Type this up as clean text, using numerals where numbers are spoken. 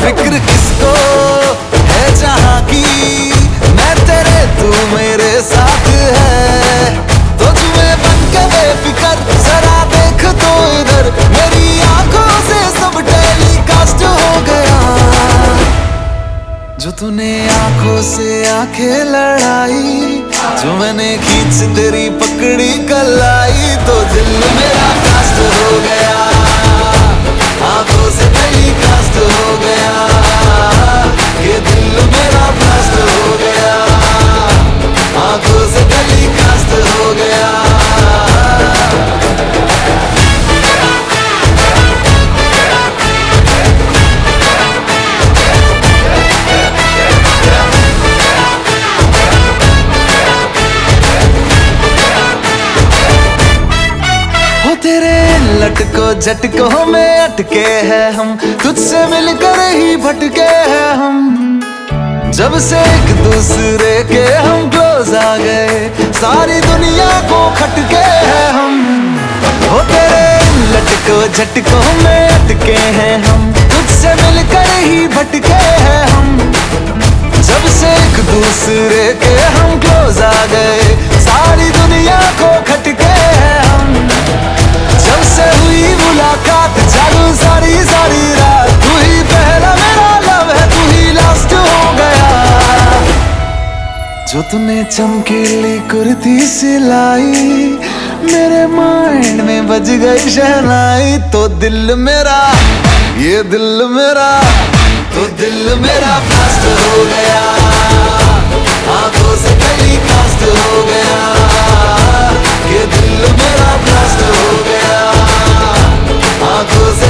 फिक्र किसको है जहाँ की, मैं तेरे तू मेरे साथ है। तो तुम्हें बन के बेफिकर जरा देख तो इधर, मेरी आंखों से सब टेलीकास्ट हो गया। जो तूने आंखों से आंखें लड़ाई, जो मैंने खींच तेरी पकड़ी कलाई, तो दिल मेरा कास्ट हो गया, आंखों से टेलीकास्ट हो गया, ये दिल मेरा ब्लास्ट हो गया, आंखों से टेलीकास्ट हो गया। तेरे लटको झटकों में अटके हैं हम, तुझसे मिलकर ही भटके हैं हम। जब से एक दूसरे के हम क्लोज आ गए, सारी दुनिया को खटके हैं हम। हो तेरे लटको झटकों में अटके हैं हम, तुझसे मिलकर ही भटके हैं हम। जब से एक दूसरे के हम क्लोज आ गए, सारी दुनिया को खटके हैं हम। जब से हुई मुलाकात जागू सारी सारी रात, तू ही पहला मेरा लव है, तू ही लास्ट हो गया। जो तूने चमकीली कुर्ती सिलाई, मेरे माइंड में बज गई शहनाई। तो दिल मेरा, ये दिल मेरा, तो दिल मेरा ब्लास्ट हो गया, आंखों से टेलीकास्ट हो गया, ये दिल मेरा ब्लास्ट हो गया, आंखों से